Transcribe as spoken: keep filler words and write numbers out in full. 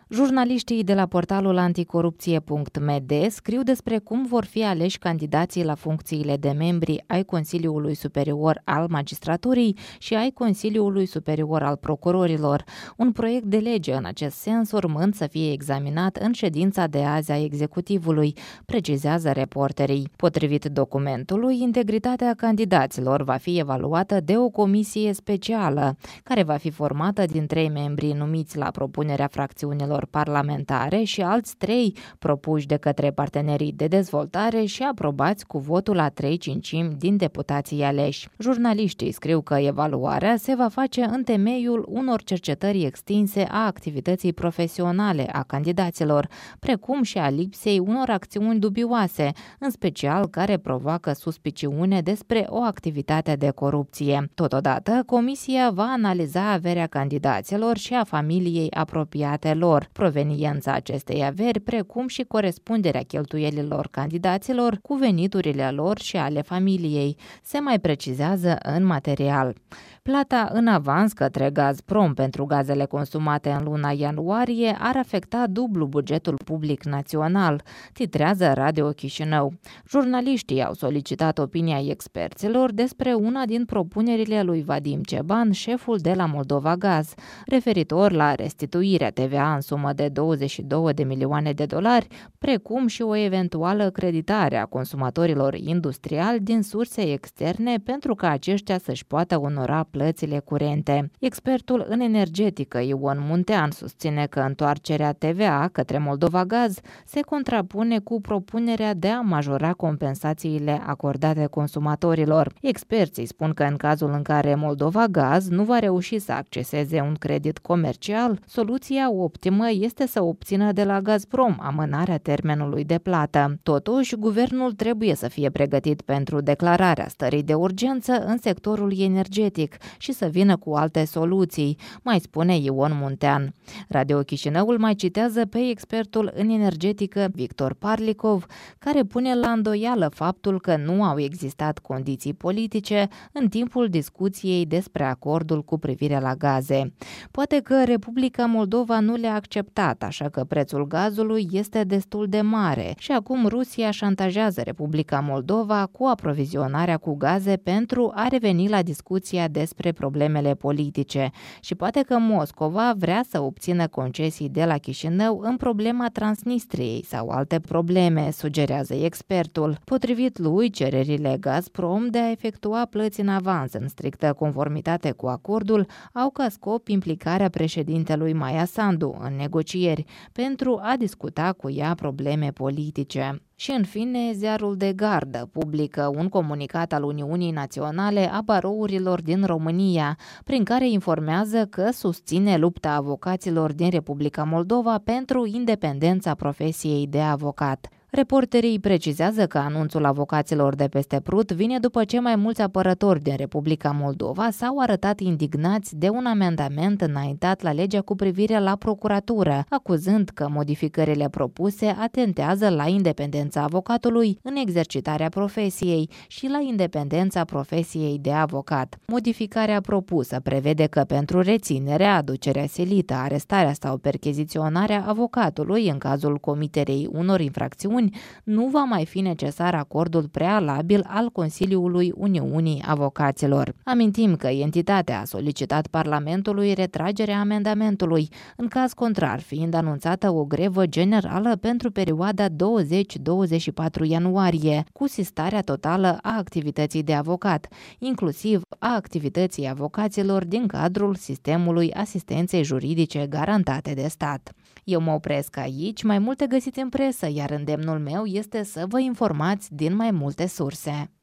Jurnaliștii de la portalul anticorupție punct m d scriu despre cum vor fi aleși candidații la funcțiile de membri ai Consiliului Superior al Magistraturii și ai Consiliului Superior al Procurorilor, un proiect de lege în acest sens urmând să fie examinat în ședința de azi a executivului, precizează Reporterii. Potrivit documentului, integritatea candidaților va fi evaluată de o comisie specială, care va fi formată din trei membri numiți la propunerea fracțiunilor parlamentare și alți trei propuși de către partenerii de dezvoltare și aprobați cu votul a trei cincimi din deputații aleși. Jurnaliștii scriu că evaluarea se va face în temeiul unor cercetări extinse a activității profesionale a candidaților, precum și a lipsei unor acțiuni dubioase, în special care provoacă suspiciune despre o activitate de corupție. Totodată, comisia va analiza averea candidaților și a familiei apropiate lor, proveniența acestei averi, precum și corespunderea cheltuielilor candidaților cu veniturile lor și ale familiei, se mai precizează în material. Plata în avans către Gazprom pentru gazele consumate în luna ianuarie ar afecta dublu bugetul public național, titrează Radio Chișinău. Jurnaliștii au solicitat opinia experților despre una din propunerile lui Vadim Ceban, șeful de la Moldova Gaz, referitor la restituirea T V A în sumă de douăzeci și două de milioane de dolari, precum și o eventuală creditare a consumatorilor industriali din surse externe pentru ca aceștia să-și poată onora plățile curente. Expertul în energetică Ion Muntean susține că întoarcerea T V A către Moldova Gaz se contrapune cu propunerea de a majora compensațiile acordate consumatorilor. Experții spun că în cazul în care Moldova Gaz nu va reuși să acceseze un credit comercial, soluția optimă este să obțină de la Gazprom amânarea termenului de plată. Totuși, guvernul trebuie să fie pregătit pentru declararea stării de urgență în sectorul energetic și să vină cu alte soluții, mai spune Ion Muntean. Radio Chișinăul mai citează pe expertul în energetică Victor Parlicov, care pune la îndoială faptul că nu au existat condiții politice în timpul discuției despre acordul cu privire la gaze. Poate că Republica Moldova nu le-a acceptat, așa că prețul gazului este destul de mare și acum Rusia șantajează Republica Moldova cu aprovizionarea cu gaze pentru a reveni la discuția despre problemele politice și poate că Moscova vrea să obțină concesii de la Chișinău în problema Transnistriei sau alte probleme, sugerează expertul. Potrivit lui, cererile Gazprom de a efectua plăți în avans în strictă conformitate cu acordul au ca scop implicarea președintelui Maia Sandu în negocieri pentru a discuta cu ea probleme politice. Și în fine, ziarul de gardă publică un comunicat al Uniunii Naționale a Barourilor din România, prin care informează că susține lupta avocaților din Republica Moldova pentru independența profesiei de avocat. Reporterii precizează că anunțul avocaților de peste Prut vine după ce mai mulți apărători din Republica Moldova s-au arătat indignați de un amendament înaintat la legea cu privire la procuratură, acuzând că modificările propuse atentează la independența avocatului în exercitarea profesiei și la independența profesiei de avocat. Modificarea propusă prevede că pentru reținerea, aducerea silită, arestarea sau percheziționarea avocatului în cazul comiterei unor infracțiuni nu va mai fi necesar acordul prealabil al Consiliului Uniunii Avocaților. Amintim că entitatea a solicitat Parlamentului retragerea amendamentului, în caz contrar fiind anunțată o grevă generală pentru perioada douăzeci - douăzeci și patru ianuarie, cu sistarea totală a activității de avocat, inclusiv a activității avocaților din cadrul sistemului asistenței juridice garantate de stat. Eu mă opresc aici, mai multe găsiți în presă, iar îndemnul meu este să vă informați din mai multe surse.